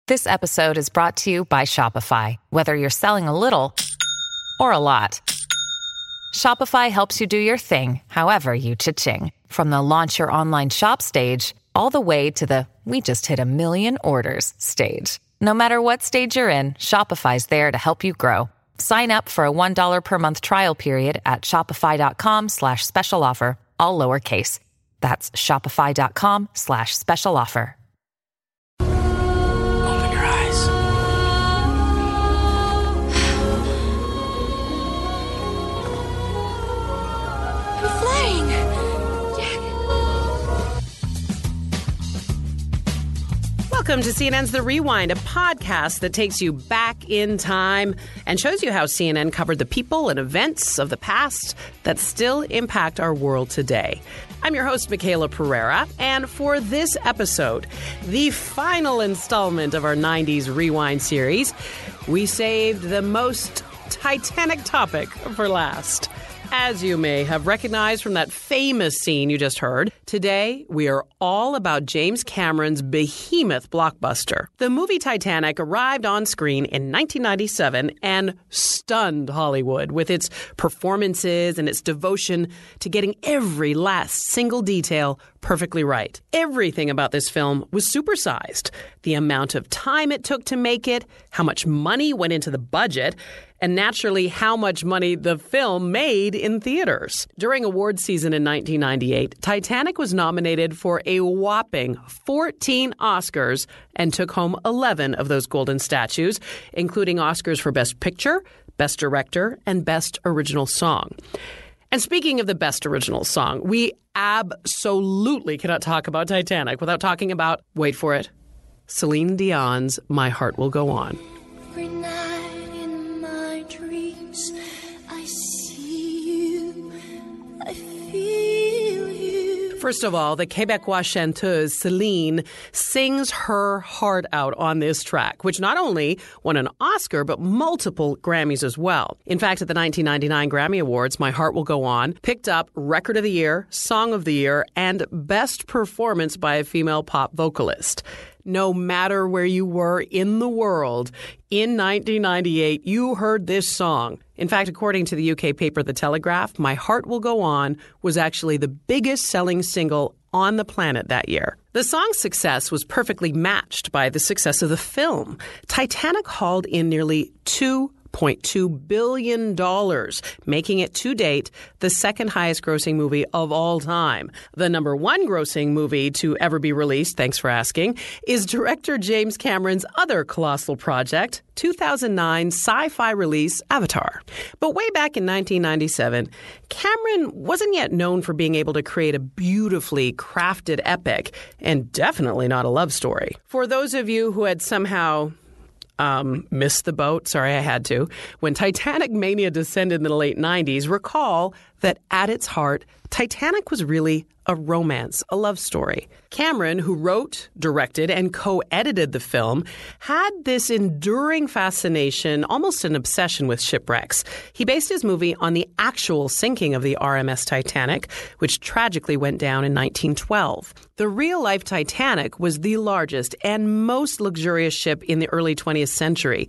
This episode is brought to you by Shopify. Whether you're selling a little or a lot, Shopify helps you do your thing, however you cha-ching. From the launch your online shop stage, all the way to the we just hit 1 million orders stage. No matter what stage you're in, Shopify's there to help you grow. Sign up for a $1 per month trial period at shopify.com/special offer, all lowercase. That's shopify.com/special offer. Open your eyes. I'm flying! Jack. Welcome to CNN's The Rewind, a podcast that takes you back in time and shows you how CNN covered the people and events of the past that still impact our world today. I'm your host, Michaela Pereira, and for this episode, the final installment of our 90s Rewind series, we saved the most Titanic topic for last. As you may have recognized from that famous scene you just heard, today we are all about James Cameron's behemoth blockbuster. The movie Titanic arrived on screen in 1997 and stunned Hollywood with its performances and its devotion to getting every last single detail perfectly right. Everything about this film was supersized. The amount of time it took to make it, how much money went into the budget, and naturally how much money the film made in theaters. During awards season in 1998, Titanic was nominated for a whopping 14 Oscars and took home 11 of those golden statues, including Oscars for Best Picture, Best Director, and Best Original Song. And speaking of the Best Original Song, we absolutely cannot talk about Titanic without talking about, wait for it, Celine Dion's My Heart Will Go On. Every night in my dreams, I see you, I feel you. First of all, the Québécois chanteuse Celine sings her heart out on this track, which not only won an Oscar, but multiple Grammys as well. In fact, at the 1999 Grammy Awards, My Heart Will Go On picked up Record of the Year, Song of the Year, and Best Performance by a Female Pop Vocalist. No matter where you were in the world, in 1998, you heard this song. In fact, according to the UK paper The Telegraph, My Heart Will Go On was actually the biggest selling single on the planet that year. The song's success was perfectly matched by the success of the film. Titanic hauled in nearly $2.2 billion, making it to date the second highest grossing movie of all time. The number one grossing movie to ever be released, thanks for asking, is director James Cameron's other colossal project, 2009 sci-fi release Avatar. But way back in 1997, Cameron wasn't yet known for being able to create a beautifully crafted epic, and definitely not a love story. For those of you who had somehow missed the boat. Sorry, I had to. When Titanic mania descended in the late 90s, recall that at its heart, Titanic was really a romance, a love story. Cameron, who wrote, directed, and co-edited the film, had this enduring fascination, almost an obsession with shipwrecks. He based his movie on the actual sinking of the RMS Titanic, which tragically went down in 1912. The real-life Titanic was the largest and most luxurious ship in the early 20th century.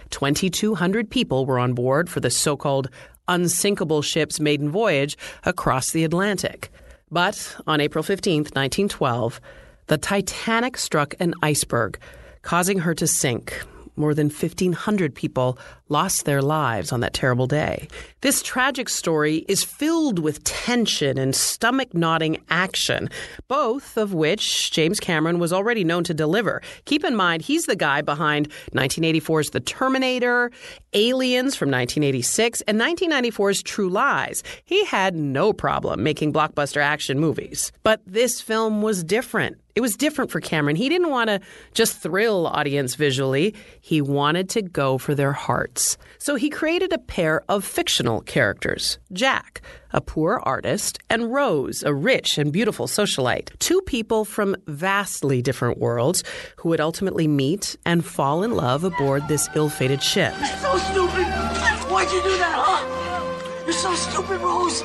2,200 people were on board for the so-called unsinkable ship's maiden voyage across the Atlantic. But on April 15th, 1912, the Titanic struck an iceberg, causing her to sink. More than 1,500 people lost their lives on that terrible day. This tragic story is filled with tension and stomach-knotting action, both of which James Cameron was already known to deliver. Keep in mind, he's the guy behind 1984's The Terminator, Aliens from 1986, and 1994's True Lies. He had no problem making blockbuster action movies. But this film was different. It was different for Cameron. He didn't want to just thrill audience visually. He wanted to go for their hearts. So he created a pair of fictional characters. Jack, a poor artist, and Rose, a rich and beautiful socialite. Two people from vastly different worlds who would ultimately meet and fall in love aboard this ill-fated ship. You're so stupid! Why'd you do that, huh? You're so stupid, Rose!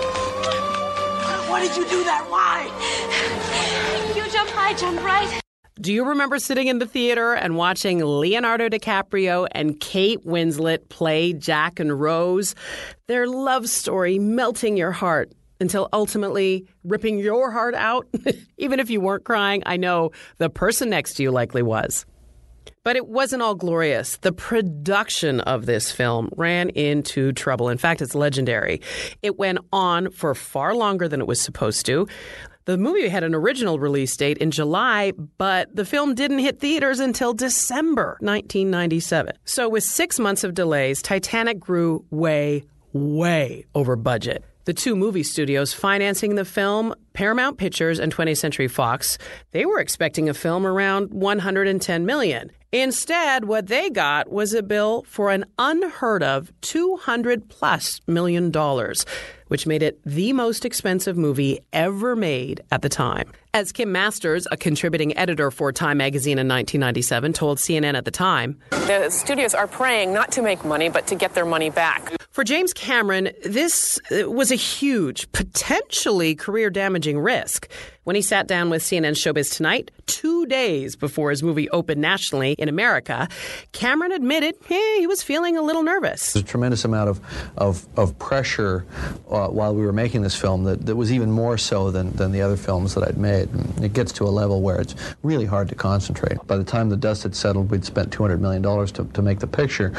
Why did you do that? Why? You jump high, jump right. Do you remember sitting in the theater and watching Leonardo DiCaprio and Kate Winslet play Jack and Rose? Their love story melting your heart until ultimately ripping your heart out? Even if you weren't crying, I know the person next to you likely was. But it wasn't all glorious. The production of this film ran into trouble. In fact, it's legendary. It went on for far longer than it was supposed to. The movie had an original release date in July, but the film didn't hit theaters until December 1997. So with 6 months of delays, Titanic grew way over budget. The two movie studios financing the film, Paramount Pictures and 20th Century Fox, they were expecting a film around $110 million. Instead, what they got was a bill for an unheard of $200+ million, which made it the most expensive movie ever made at the time. As Kim Masters, a contributing editor for Time magazine in 1997, told CNN at the time, "The studios are praying not to make money, but to get their money back." For James Cameron, this was a huge, potentially career-damaging risk. When he sat down with CNN's Showbiz Tonight 2 days before his movie opened nationally in America, Cameron admitted he was feeling a little nervous. There's a tremendous amount of pressure while we were making this film that was even more so than the other films that I'd made. And it gets to a level where it's really hard to concentrate. By the time the dust had settled, we'd spent $200 million to make the picture.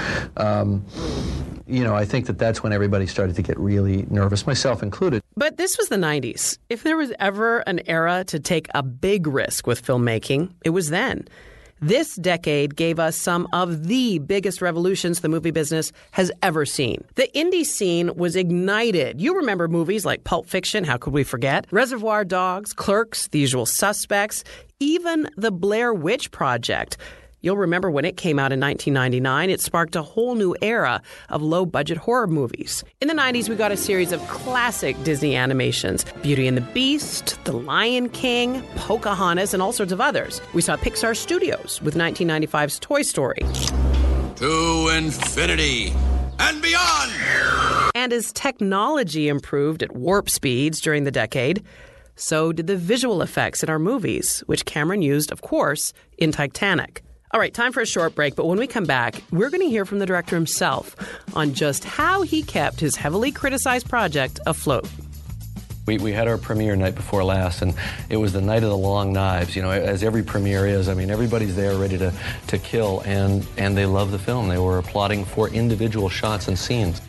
I think that's when everybody started to get really nervous, myself included. But this was the 90s. If there was ever an era to take a big risk with filmmaking, it was then. This decade gave us some of the biggest revolutions the movie business has ever seen. The indie scene was ignited. You remember movies like Pulp Fiction, how could we forget? Reservoir Dogs, Clerks, The Usual Suspects, even The Blair Witch Project. You'll remember when it came out in 1999, it sparked a whole new era of low-budget horror movies. In the 90s, we got a series of classic Disney animations, Beauty and the Beast, The Lion King, Pocahontas, and all sorts of others. We saw Pixar Studios with 1995's Toy Story. To infinity and beyond! And as technology improved at warp speeds during the decade, so did the visual effects in our movies, which Cameron used, of course, in Titanic. All right, time for a short break, but when we come back, we're going to hear from the director himself on just how he kept his heavily criticized project afloat. We had our premiere night before last, and it was the night of the long knives, as every premiere is. I mean, everybody's there ready to kill, and they love the film. They were applauding for individual shots and scenes.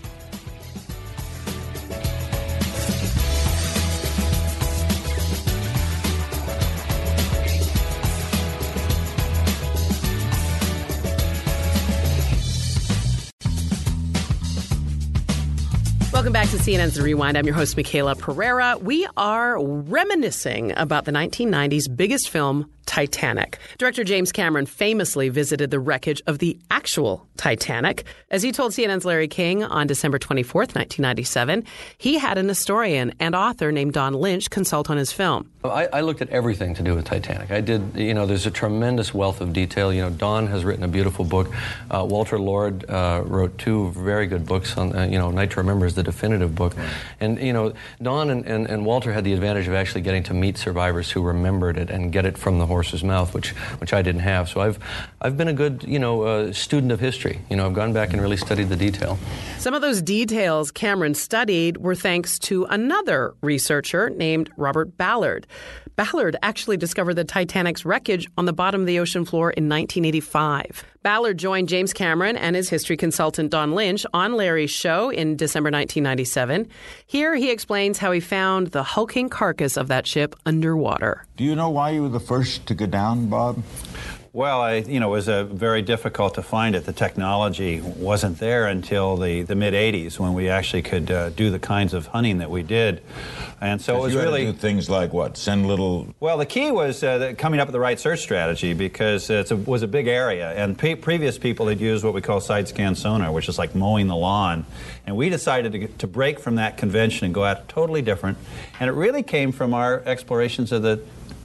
Welcome back to CNN's The Rewind. I'm your host, Michaela Pereira. We are reminiscing about the 1990s biggest film, Titanic. Director James Cameron famously visited the wreckage of the actual Titanic. As he told CNN's Larry King on December 24th, 1997, he had an historian and author named Don Lynch consult on his film. I looked at everything to do with Titanic. I did, there's a tremendous wealth of detail. Don has written a beautiful book. Walter Lord wrote two very good books on, Night to Remember is the definitive book. And, Don and Walter had the advantage of actually getting to meet survivors who remembered it and get it from the horse's mouth, which I didn't have. So I've been a good, student of history. I've gone back and really studied the detail. Some of those details Cameron studied were thanks to another researcher named Robert Ballard. Ballard actually discovered the Titanic's wreckage on the bottom of the ocean floor in 1985. Ballard joined James Cameron and his history consultant Don Lynch on Larry's show in December 1997. Here he explains how he found the hulking carcass of that ship underwater. Do you know why you were the first to go down, Bob? Well, it was very difficult to find it. The technology wasn't there until the mid-'80s when we actually could do the kinds of hunting that we did. And so it was really... do things like what? Send little... Well, the key was coming up with the right search strategy because it was a big area. And previous people had used what we call side-scan sonar, which is like mowing the lawn. And we decided to break from that convention and go out totally different. And it really came from our explorations of the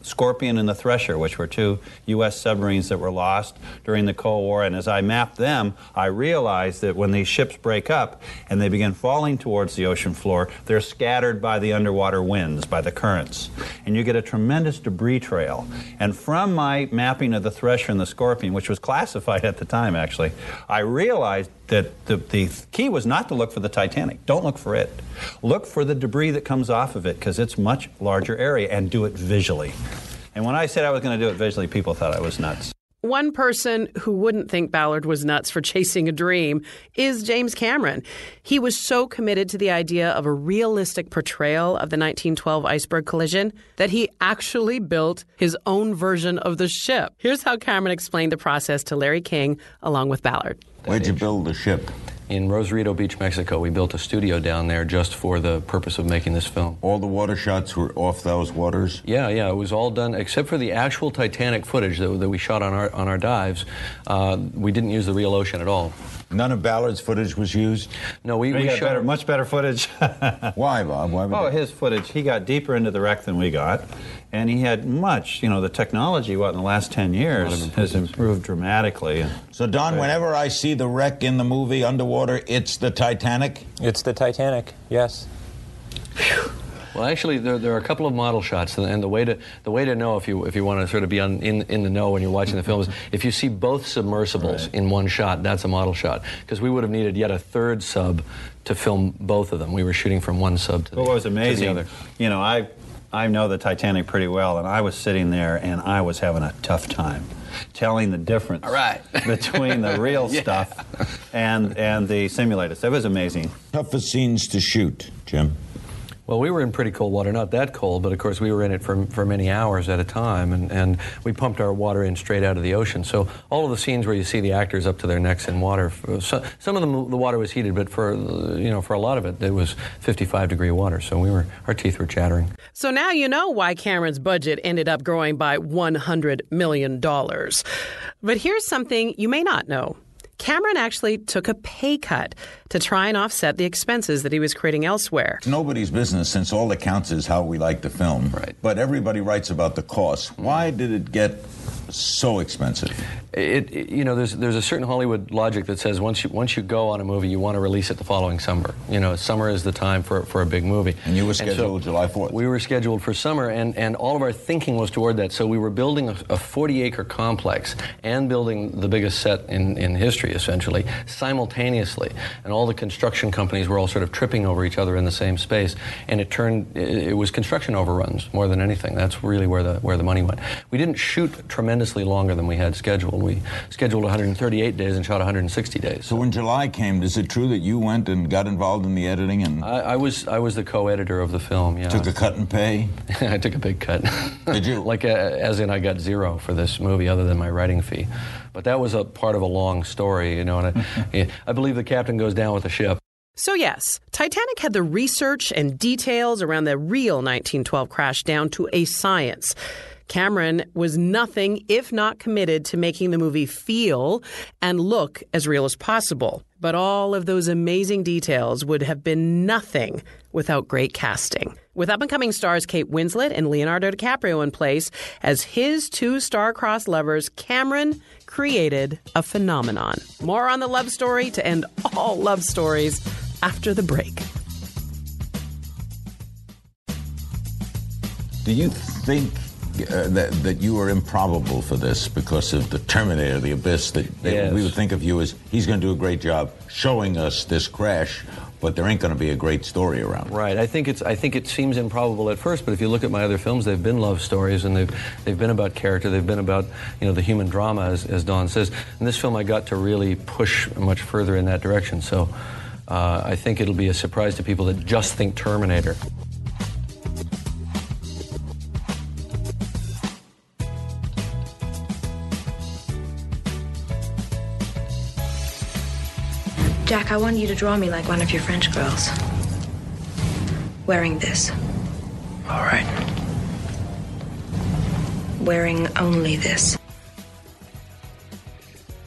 Scorpion and the Thresher, which were two U.S. submarines that were lost during the Cold War. And as I mapped them, I realized that when these ships break up and they begin falling towards the ocean floor, they're scattered by the underwater winds, by the currents. And you get a tremendous debris trail. And from my mapping of the Thresher and the Scorpion, which was classified at the time, actually, I realized that the key was not to look for the Titanic. Don't look for it. Look for the debris that comes off of it, because it's much larger area, and do it visually. And when I said I was going to do it visually, people thought I was nuts. One person who wouldn't think Ballard was nuts for chasing a dream is James Cameron. He was so committed to the idea of a realistic portrayal of the 1912 iceberg collision that he actually built his own version of the ship. Here's how Cameron explained the process to Larry King along with Ballard. Where'd you build the ship? In Rosarito Beach, Mexico. We built a studio down there just for the purpose of making this film. All the water shots were off those waters? Yeah, it was all done, except for the actual Titanic footage that we shot on our dives. We didn't use the real ocean at all. None of Ballard's footage was used? No, we shot much better footage. Why, Bob? His footage. He got deeper into the wreck than we got. And he had much, the technology, in the last 10 years has improved dramatically. So, Don, whenever I see the wreck in the movie underwater, it's the Titanic? It's the Titanic, yes. Well, actually, there are a couple of model shots, and the way to know if you want to sort of be in the know when you're watching the film is if you see both submersibles in one shot, that's a model shot, because we would have needed yet a third sub to film both of them. We were shooting from one sub to what was amazing, to the other. I know the Titanic pretty well, and I was sitting there and I was having a tough time telling the difference between the real stuff and the simulators. That was amazing. Toughest scenes to shoot, Jim? Well, we were in pretty cold water, not that cold, but of course we were in it for many hours at a time, and we pumped our water in straight out of the ocean. So all of the scenes where you see the actors up to their necks in water, some of them the water was heated, but for a lot of it was 55-degree water. So our teeth were chattering. So now you know why Cameron's budget ended up growing by $100 million. But here's something you may not know. Cameron actually took a pay cut to try and offset the expenses that he was creating elsewhere. It's nobody's business, since all that counts is how we like the film. Right. But everybody writes about the cost. Why did it get so expensive? There's a certain Hollywood logic that says once you go on a movie, you want to release it the following summer. Summer is the time for a big movie. And you were scheduled July 4th. We were scheduled for summer, and all of our thinking was toward that. So we were building a 40-acre complex and building the biggest set in history, essentially, simultaneously. And all the construction companies were all sort of tripping over each other in the same space. And it was construction overruns more than anything. That's really where the money went. We didn't shoot tremendously longer than we had scheduled. We scheduled 138 days and shot 160 days. So when July came, is it true that you went and got involved in the editing? And I was the co-editor of the film, yeah. Took a cut and pay? I took a big cut. Did you? As in I got zero for this movie other than my writing fee. But that was a part of a long story, and I believe the captain goes down with the ship. So yes, Titanic had the research and details around the real 1912 crash down to a science. Cameron was nothing if not committed to making the movie feel and look as real as possible. But all of those amazing details would have been nothing without great casting. With up-and-coming stars Kate Winslet and Leonardo DiCaprio in place as his two star-crossed lovers, Cameron created a phenomenon. More on the love story to end all love stories after the break. Do you think that you are improbable for this because of the Terminator, the Abyss, we would think of you as he's going to do a great job showing us this crash, but there ain't going to be a great story around it. Right. I think it seems improbable at first, but if you look at my other films, they've been love stories, and they've been about character, they've been about the human drama, as Don says. In this film, I got to really push much further in that direction. So I think it'll be a surprise to people that just think Terminator. Jack, I want you to draw me like one of your French girls. Wearing this. All right. Wearing only this.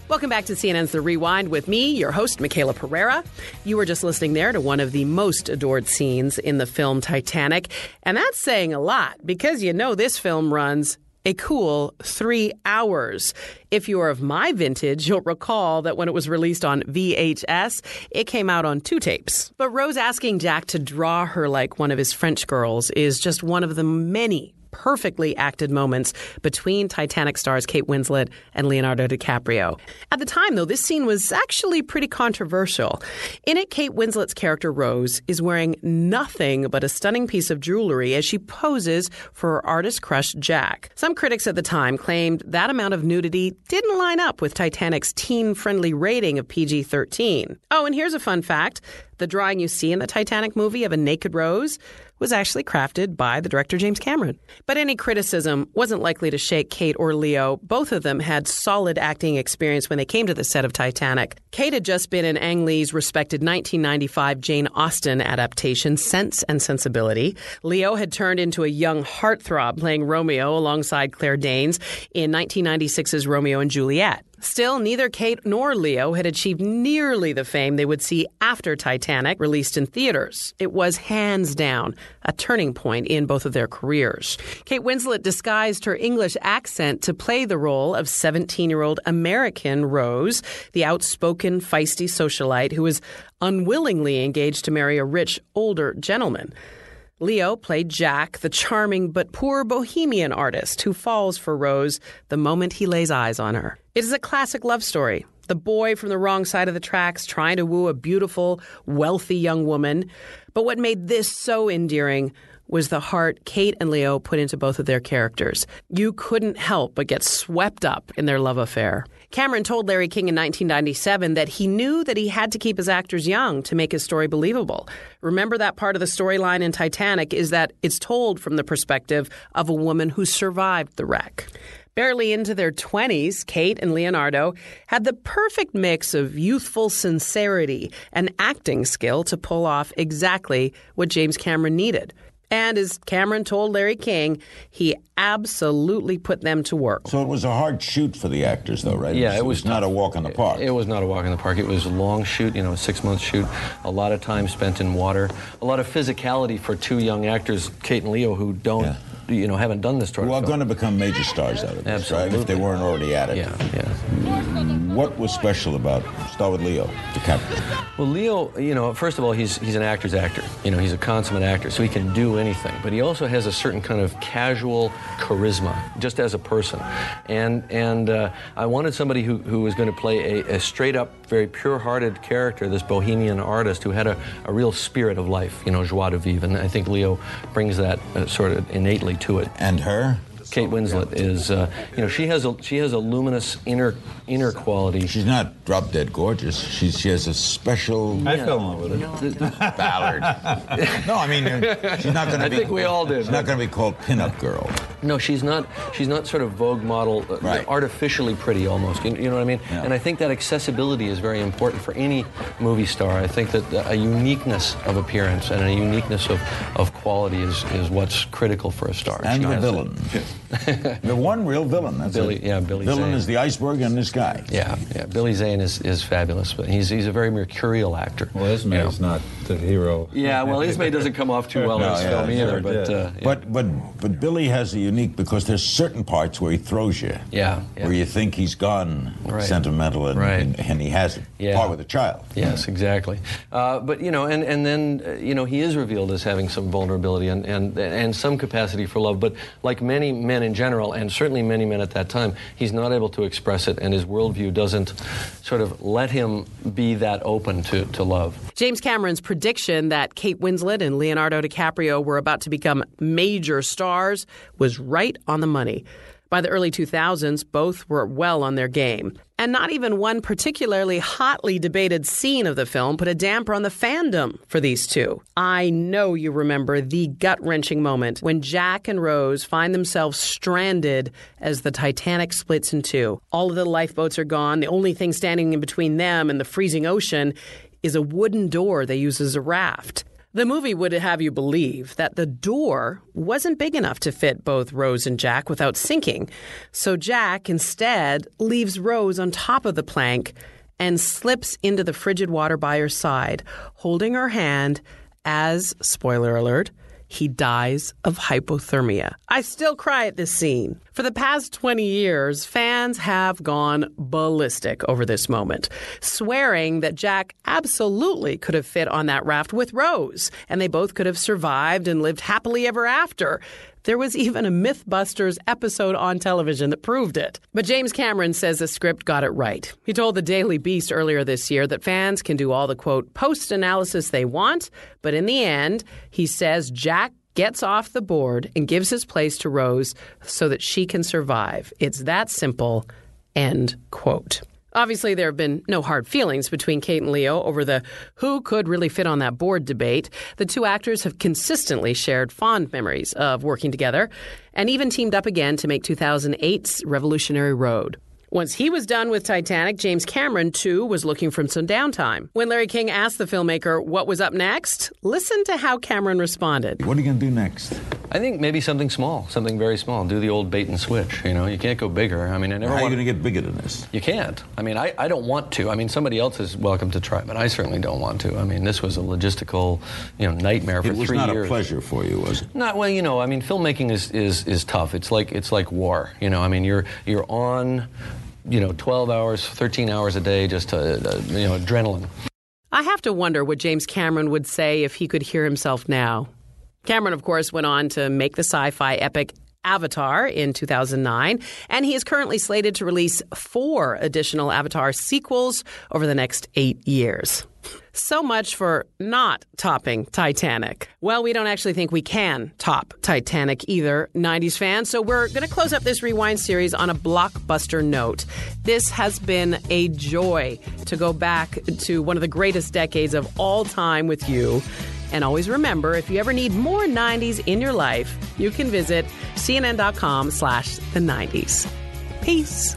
Welcome back to CNN's The Rewind with me, your host, Michaela Pereira. You were just listening there to one of the most adored scenes in the film Titanic. And that's saying a lot because you know this film runs a cool 3 hours. If you are of my vintage, you'll recall that when it was released on VHS, it came out on 2 tapes. But Rose asking Jack to draw her like one of his French girls is just one of the many perfectly acted moments between Titanic stars Kate Winslet and Leonardo DiCaprio. At the time, though, this scene was actually pretty controversial. In it, Kate Winslet's character Rose is wearing nothing but a stunning piece of jewelry as she poses for her artist crush Jack. Some critics at the time claimed that amount of nudity didn't line up with Titanic's teen-friendly rating of PG-13. Oh, and here's a fun fact. The drawing you see in the Titanic movie of a naked Rose was actually crafted by the director James Cameron. But any criticism wasn't likely to shake Kate or Leo. Both of them had solid acting experience when they came to the set of Titanic. Kate had just been in Ang Lee's respected 1995 Jane Austen adaptation, Sense and Sensibility. Leo had turned into a young heartthrob playing Romeo alongside Claire Danes in 1996's Romeo and Juliet. Still, neither Kate nor Leo had achieved nearly the fame they would see after Titanic, released in theaters. It was hands down a turning point in both of their careers. Kate Winslet disguised her English accent to play the role of 17-year-old American Rose, the outspoken, feisty socialite who was unwillingly engaged to marry a rich, older gentleman. Leo played Jack, the charming but poor bohemian artist who falls for Rose the moment he lays eyes on her. It is a classic love story. The boy from the wrong side of the tracks trying to woo a beautiful, wealthy young woman. But what made this so endearing was the heart Kate and Leo put into both of their characters. You couldn't help but get swept up in their love affair. Cameron told Larry King in 1997 that he knew that he had to keep his actors young to make his story believable. Remember, that part of the storyline in Titanic is that it's told from the perspective of a woman who survived the wreck. Barely into their 20s, Kate and Leonardo had the perfect mix of youthful sincerity and acting skill to pull off exactly what James Cameron needed. And as Cameron told Larry King, he absolutely put them to work. So it was a hard shoot for the actors, though, right? Yeah, it was not a walk in the park. It was not a walk in the park. It was a long shoot, a 6-month shoot, a lot of time spent in water, a lot of physicality for 2 young actors, Kate and Leo, who don't, haven't done this. Who are going to become major stars out of this, Absolutely. right? If they weren't already at it. Yeah. What was special about, start with Leo DiCaprio? Well, Leo, first of all, he's an actor's actor. He's a consummate actor, so he can do anything. But he also has a certain kind of casual charisma, just as a person. And I wanted somebody who was going to play a straight-up, very pure-hearted character, this bohemian artist who had a real spirit of life, joie de vivre. And I think Leo brings that sort of innately to it. And her? Kate Winslet is, she has a luminous inner quality. She's not drop dead gorgeous. She has a special. I fell in love with her. Ballard. No, I mean she's not going to be. I think we all did. She's not going to be called pinup girl. No, she's not sort of Vogue model, right. Artificially pretty almost. You know what I mean? Yeah. And I think that accessibility is very important for any movie star. I think that a uniqueness of appearance and a uniqueness of quality is what's critical for a star. And the villain. The one real villain. That's Billy. it. Yeah, Billy Villain Zane. is the iceberg and this guy. Yeah. Billy Zane is fabulous, but he's a very mercurial actor. Well, Ismay's not the hero. Yeah, well, Ismay doesn't come off too well in this film either. But Billy has a unique, because there's certain parts where he throws you. Yeah. Where you think he's gone sentimental and he hasn't. Yeah. Part with a child. Yes, exactly. But and then he is revealed as having some vulnerability and some capacity for love. But like many men in general, and certainly many men at that time, he's not able to express it, and his worldview doesn't sort of let him be that open to love. James Cameron's prediction that Kate Winslet and Leonardo DiCaprio were about to become major stars was right on the money. By the early 2000s, both were well on their game. And not even one particularly hotly debated scene of the film put a damper on the fandom for these two. I know you remember the gut-wrenching moment when Jack and Rose find themselves stranded as the Titanic splits in 2. All of the lifeboats are gone. The only thing standing in between them and the freezing ocean is a wooden door they use as a raft. The movie would have you believe that the door wasn't big enough to fit both Rose and Jack without sinking. So Jack instead leaves Rose on top of the plank and slips into the frigid water by her side, holding her hand as, spoiler alert, he dies of hypothermia. I still cry at this scene. For the past 20 years, fans have gone ballistic over this moment, swearing that Jack absolutely could have fit on that raft with Rose, and they both could have survived and lived happily ever after. There was even a Mythbusters episode on television that proved it. But James Cameron says the script got it right. He told the Daily Beast earlier this year that fans can do all the, quote, post-analysis they want, but in the end, he says Jack gets off the board and gives his place to Rose so that she can survive. It's that simple, end quote. Obviously, there have been no hard feelings between Kate and Leo over the who could really fit on that board debate. The two actors have consistently shared fond memories of working together and even teamed up again to make 2008's Revolutionary Road. Once he was done with Titanic, James Cameron, too, was looking for some downtime. When Larry King asked the filmmaker what was up next, listen to how Cameron responded. What are you going to do next? I think maybe something small, something very small. Do the old bait and switch, you know. You can't go bigger. I mean, I never How are you going to get bigger than this? You can't. I mean, I don't want to. I mean, somebody else is welcome to try, but I certainly don't want to. I mean, this was a logistical, nightmare for 3 years. It was not a pleasure for you, was it? Not, well, I mean, filmmaking is tough. It's like war, I mean, you're on 12 hours, 13 hours a day, just adrenaline. I have to wonder what James Cameron would say if he could hear himself now. Cameron, of course, went on to make the sci-fi epic Avatar in 2009, and he is currently slated to release 4 additional Avatar sequels over the next 8 years. So much for not topping Titanic. Well, we don't actually think we can top Titanic either, 90s fans, so we're going to close up this Rewind series on a blockbuster note. This has been a joy to go back to one of the greatest decades of all time with you. And always remember, if you ever need more 90s in your life, you can visit cnn.com/the90s. Peace.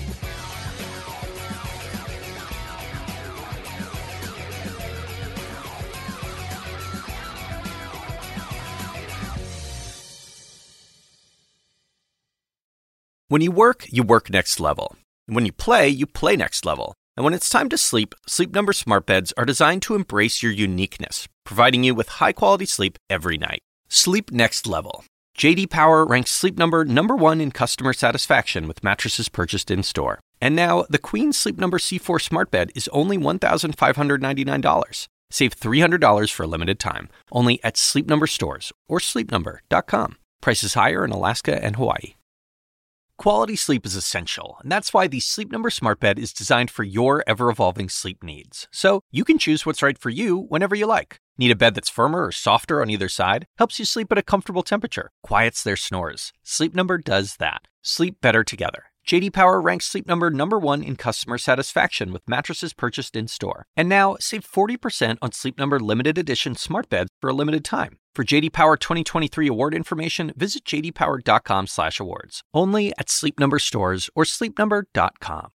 When you work next level. And when you play next level. And when it's time to sleep, Sleep Number smart beds are designed to embrace your uniqueness, providing you with high-quality sleep every night. Sleep next level. J.D. Power ranks Sleep Number #1 in customer satisfaction with mattresses purchased in-store. And now, the Queen Sleep Number C4 smart bed is only $1,599. Save $300 for a limited time, only at Sleep Number stores or sleepnumber.com. Prices higher in Alaska and Hawaii. Quality sleep is essential, and that's why the Sleep Number smart bed is designed for your ever-evolving sleep needs. So you can choose what's right for you whenever you like. Need a bed that's firmer or softer on either side? Helps you sleep at a comfortable temperature. Quiets their snores. Sleep Number does that. Sleep better together. J.D. Power ranks Sleep Number #1 in customer satisfaction with mattresses purchased in-store. And now, save 40% on Sleep Number limited edition smart beds for a limited time. For J.D. Power 2023 award information, visit jdpower.com/awards. Only at Sleep Number stores or sleepnumber.com.